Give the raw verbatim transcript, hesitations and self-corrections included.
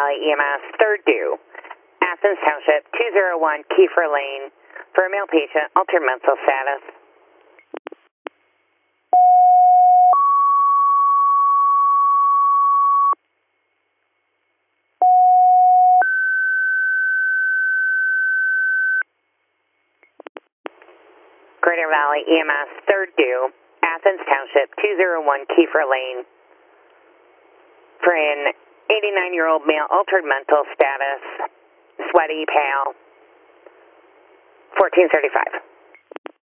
Valley E M S, third due, Athens Township, two oh one Kiefer Lane, for a male patient, altered mental status. Greater Valley E M S, third due, Athens Township, two oh one Kiefer Lane, for an eighty-nine-year-old male, altered mental status, sweaty, pale, fourteen thirty-five.